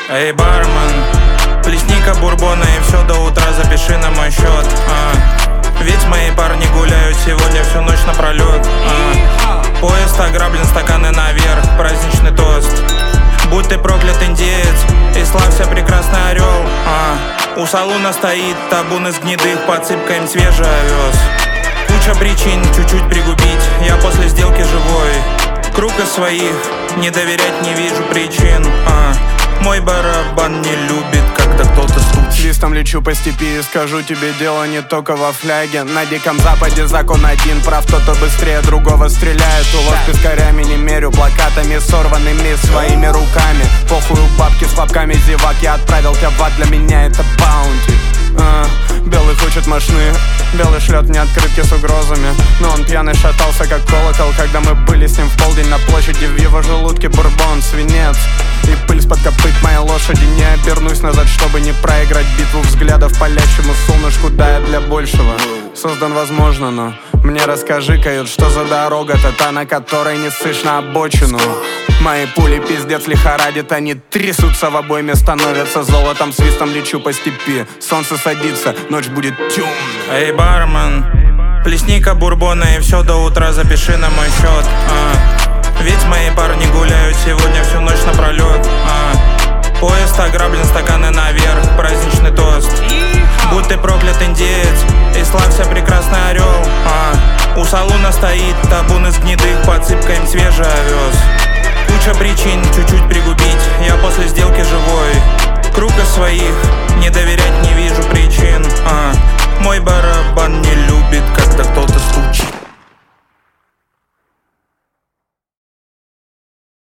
Эй, бармен, плесни-ка бурбона и все до утра запиши на мой счет. Ведь мои парни гуляют сегодня всю ночь напролет. Поезд ограблен, стаканы наверх, праздничный тост. Будь ты проклят, индеец, и славься, прекрасный орел. У салуна стоит табун из гнедых, подсыпка им свежий овес. Куча причин чуть-чуть пригубить, я после сделки живой. Круг из своих, не доверять не вижу причин. Мой барабан не любит, когда кто-то стучит. Свистом лечу по степи и скажу тебе, дело не только во фляге. На Диком Западе закон один, прав тот, кто быстрее другого стреляет. Улов пескарями не мерю, плакатами сорванными своими руками. Похуй у бабки с лапками зевак, я отправил тебя в ад, для меня это баунти. Белый хочет мошны, белый шлет мне открытки с угрозами. Но он пьяный шатался как колокол, когда мы были с ним в полдень на площади. В его желудке бурбон, свинец и пыль с-под копыт моей лошади. Не обернусь назад, чтобы не проиграть битву взглядов палящему солнышку. Да, я для большего создан, возможно, но мне расскажи, кают, что за дорога-то та, на которой не ссышь на обочину. Мои пули пиздец лихорадит, они трясутся в обойме, становятся золотом. Свистом лечу по степи, солнце садится, ночь будет темной. Эй, бармен, плесни-ка бурбона и все до утра запиши на мой счет. Ведь мои парни гуляют сегодня всю ночь напролет. Поезд ограблен, стаканы наверх, праздничный тост. Будь ты проклят, индеец, и славься, прекрасный орел. У салуна стоит табун из гнедых, подсыпка им свежий овес. Куча причин чуть-чуть пригубить, я после сделки живой. Круг из своих, не доверять не вижу причин. Мой барабан